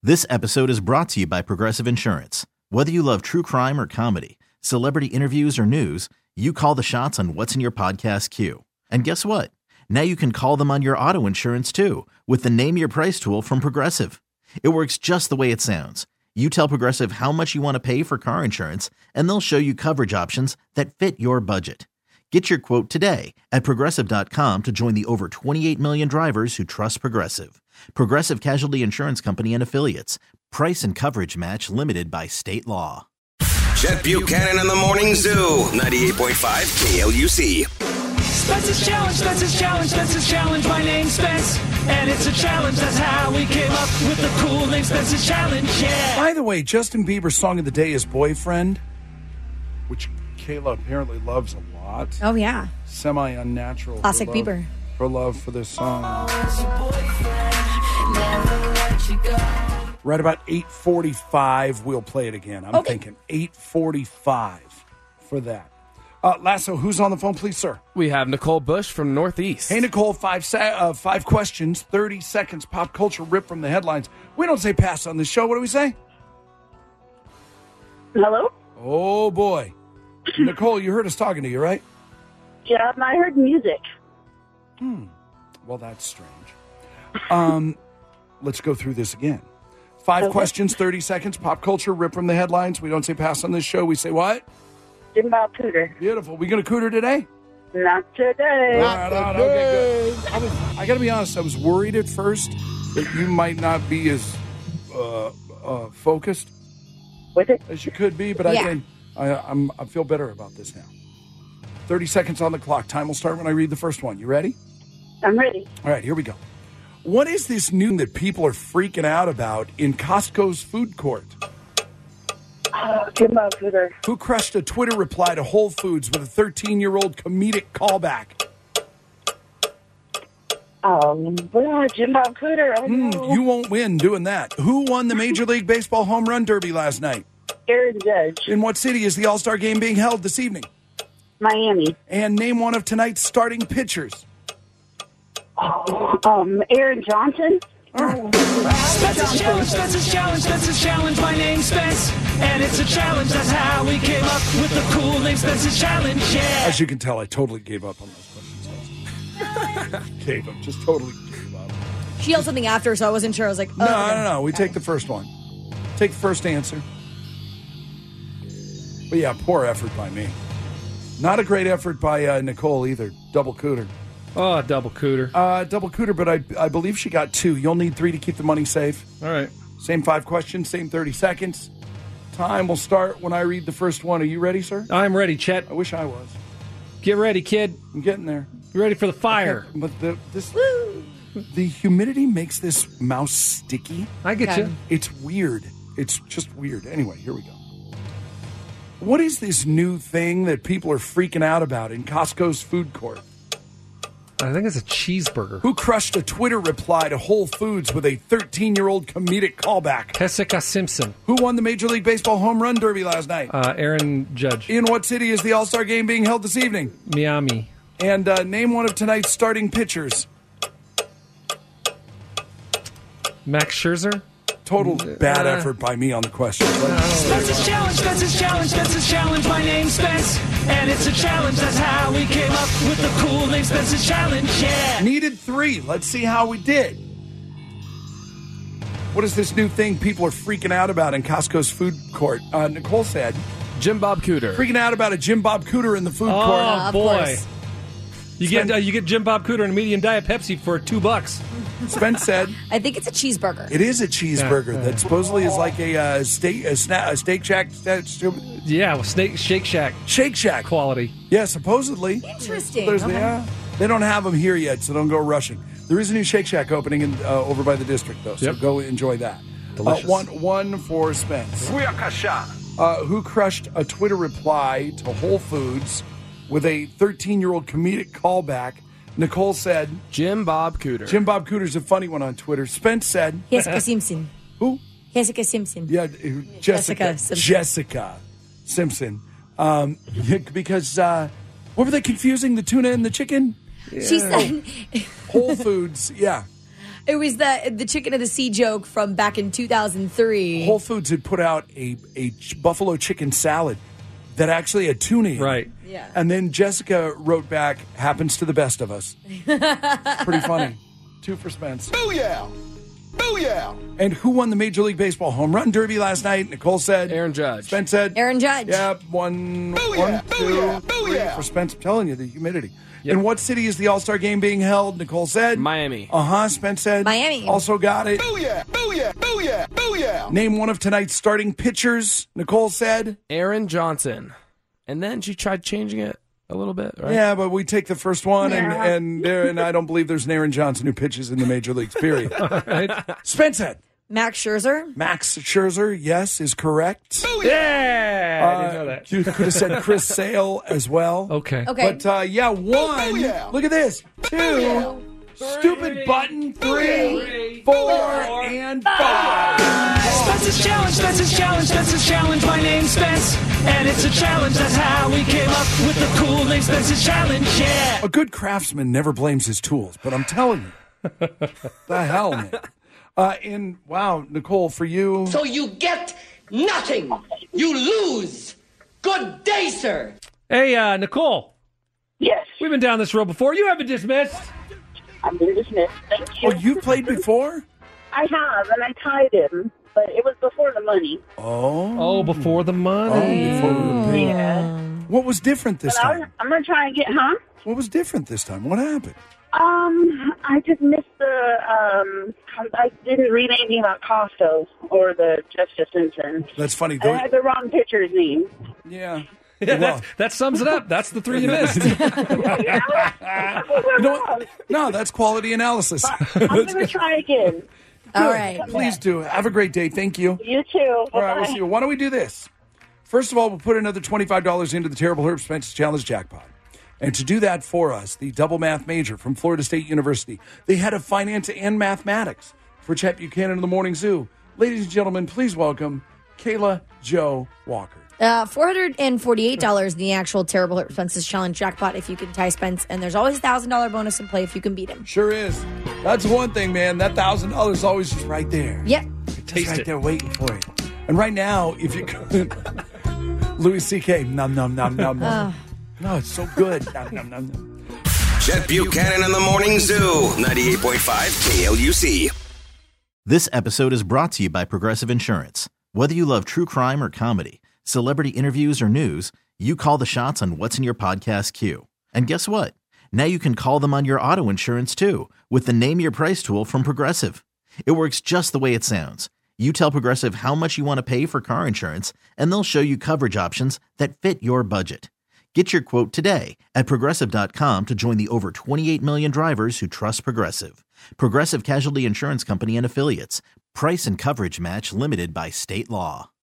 This episode is brought to you by Progressive Insurance. Whether you love true crime or comedy, celebrity interviews or news, you call the shots on what's in your podcast queue. And guess what? Now you can call them on your auto insurance too with the Name Your Price tool from Progressive. It works just the way it sounds. You tell Progressive how much you want to pay for car insurance, and they'll show you coverage options that fit your budget. Get your quote today at Progressive.com to join the over 28 million drivers who trust Progressive. Progressive Casualty Insurance Company and Affiliates. Price and coverage match limited by state law. Chet Buchanan in the Morning Zoo, 98.5 KLUC. Spence's Challenge, Spence's Challenge, Spence's Challenge. My name's Spence, and it's a challenge. That's how we came up with the cool name Spence's Challenge, yeah. By the way, Justin Bieber's song of the day is Boyfriend, which Kayla apparently loves a lot. Oh, yeah. Semi-unnatural. Classic Bieber. Her love for this song. Right about 8:45, we'll play it again. I'm thinking 8:45 for that. Lasso, who's on the phone, please, sir? We have Nicole Bush from Northeast. Hey, Nicole, five questions, 30 seconds, pop culture ripped from the headlines. We don't say pass on this show. What do we say? Hello? Oh, boy. Nicole, you heard us talking to you, right? Yeah, I heard music. Well, that's strange. Let's go through this again. Five questions, 30 seconds, pop culture ripped from the headlines. We don't say pass on this show. We say what? Jim Bob Cooter. Beautiful. We going to cooter today? Not today. Okay, good. I got to be honest, I was worried at first that you might not be as focused With it? as you could be, but Yeah. I feel better about this now. 30 seconds on the clock. Time will start when I read the first one. You ready? I'm ready. All right, here we go. What is this new that people are freaking out about in Costco's food court? Jim Bob Cooter. Who crushed a Twitter reply to Whole Foods with a 13-year-old comedic callback? Jim Bob Cooter. I don't know. You won't win doing that. Who won the Major League Baseball Home Run Derby last night? Aaron Judge. In what city is the All-Star Game being held this evening? Miami. And name one of tonight's starting pitchers. Aaron Johnson. Spence's Challenge, Spence's Challenge, Spence's Challenge. My name's Spence, and it's a challenge. That's how we came up with the cool name Spence's Challenge, yeah. As you can tell, I totally gave up on those questions. Gave up. Just totally gave up. She yelled something after, so I wasn't sure. I was like, oh. No. We take the first one. Take the first answer. But yeah, poor effort by me. Not a great effort by Nicole either. Double cooter. Oh, double cooter. Double cooter, but I believe she got 2. You'll need 3 to keep the money safe. All right. Same 5 questions, same 30 seconds. Time will start when I read the first one. Are you ready, sir? I'm ready, Chet. I wish I was. Get ready, kid. I'm getting there. You ready for the fire? But the humidity makes this mouse sticky. I get you. It's weird. It's just weird. Anyway, here we go. What is this new thing that people are freaking out about in Costco's food court? I think it's a cheeseburger. Who crushed a Twitter reply to Whole Foods with a 13-year-old comedic callback? Jessica Simpson. Who won the Major League Baseball Home Run Derby last night? Aaron Judge. In what city is the All-Star Game being held this evening? Miami. And name one of tonight's starting pitchers. Max Scherzer. Total bad effort by me on the question. Spence's Challenge, Spence's Challenge, Spence's Challenge. My name's Spence, and it's a challenge. That's how we came up with the cool name Spence's Challenge, yeah. Needed 3. Let's see how we did. What is this new thing people are freaking out about in Costco's food court? Nicole said, Jim Bob Cooter. freaking out about a Jim Bob Cooter in the food court. Oh, of boy. course. You get Jim Bob Cooter and a medium diet Pepsi for $2. Spence said, I think it's a cheeseburger. it is a cheeseburger that supposedly is like a Steak Shack. Yeah, well, Shake Shack Shake Shack. quality. Yeah, supposedly. Interesting. There's Okay. yeah. They don't have them here yet, so don't go rushing. There is a new Shake Shack opening over by the district, though, so Yep. go enjoy that. Delicious. One for Spence. Who crushed a Twitter reply to Whole Foods with a 13-year-old comedic callback. Nicole said, Jim Bob Cooter. Jim Bob Cooter's a funny one on Twitter. Spence said, Jessica Simpson. who? Jessica Simpson. Yeah, Jessica Simpson. Jessica Simpson. Because, what were they confusing, the tuna and the chicken? She said, Whole Foods, yeah. It was the chicken of the sea joke from back in 2003. Whole Foods had put out a buffalo chicken salad that actually had tuna in it. Right. Yeah. And then Jessica wrote back, happens to the best of us. Pretty funny. 2 for Spence. Booyah! Booyah! And who won the Major League Baseball home run derby last night? Nicole said. Aaron Judge. Spence said. Aaron Judge. Yep, one, Booyah! 1, 2, Booyah! 3 Booyah! for Spence. I'm telling you, the humidity. Yep. In what city is the All-Star game being held? Nicole said. Miami. Spence said. Miami. Also got it. Booyah! Booyah! Booyah! Booyah! Name one of tonight's starting pitchers. Nicole said. Aaron Johnson. And then she tried changing it a little bit, right? Yeah, but we take the first one, and I don't believe there's an Aaron Johnson who pitches in the major leagues, period. Right. Spence said. Max Scherzer. Max Scherzer, yes, is correct. Yeah. I didn't know that. You could have said Chris Sale as well. Okay. Okay. But, 1. Booyah. Look at this. 2. Stupid button. 3, 4, and 5. Spence's challenge, Spence's challenge, Spence's challenge. My name's Spence, and it's a challenge. That's how we came up with the cool name Spence's challenge. Yeah. A good craftsman never blames his tools, but I'm telling you. The hell, man. Wow, Nicole, for you. So you get nothing. You lose. Good day, sir. Hey, Nicole. Yes, We've been down this road before. You have been dismissed. I'm being dismissed. Thank you. Oh, you've played before? I have, and I tied him, but it was before the money. Oh, before the money. Before we were paid. Yeah. What was different this But time? I'm going to try and get, What was different this time? What happened? I just missed I didn't read anything about Costos or the Justice Simpson. That's funny. I had the wrong pitcher's name. Yeah. Yeah, that sums it up. That's the 3 you missed. You know what? No, that's quality analysis. I'm going to try again. All right. Please do. Have a great day. Thank you. You too. All right, we'll see you. Why don't we do this? First of all, we'll put another $25 into the Terrible Herb Spence's Challenge jackpot. And to do that for us, the double math major from Florida State University, the head of finance and mathematics for Chet Buchanan in the Morning Zoo. Ladies and gentlemen, please welcome Kayla Jo Walker. $448 in the actual Terrible Herb Spence's Challenge jackpot if you can tie Spence, and there's always a $1,000 bonus in play if you can beat him. Sure is. That's one thing, man. That $1,000 is always just right there. Yep. Just Taste right it. there waiting for you. And right now, if you could, Louis C.K. Nom, nom, nom, nom, nom. No, it's so good. Nom, nom, nom, nom. Chet Buchanan in the Morning Zoo. 98.5 KLUC. This episode is brought to you by Progressive Insurance. Whether you love true crime or comedy, celebrity interviews or news, you call the shots on what's in your podcast queue. And guess what? Now you can call them on your auto insurance too with the Name Your Price tool from Progressive. It works just the way it sounds. You tell Progressive how much you want to pay for car insurance, and they'll show you coverage options that fit your budget. Get your quote today at Progressive.com to join the over 28 million drivers who trust Progressive. Progressive Casualty Insurance Company and Affiliates. Price and coverage match limited by state law.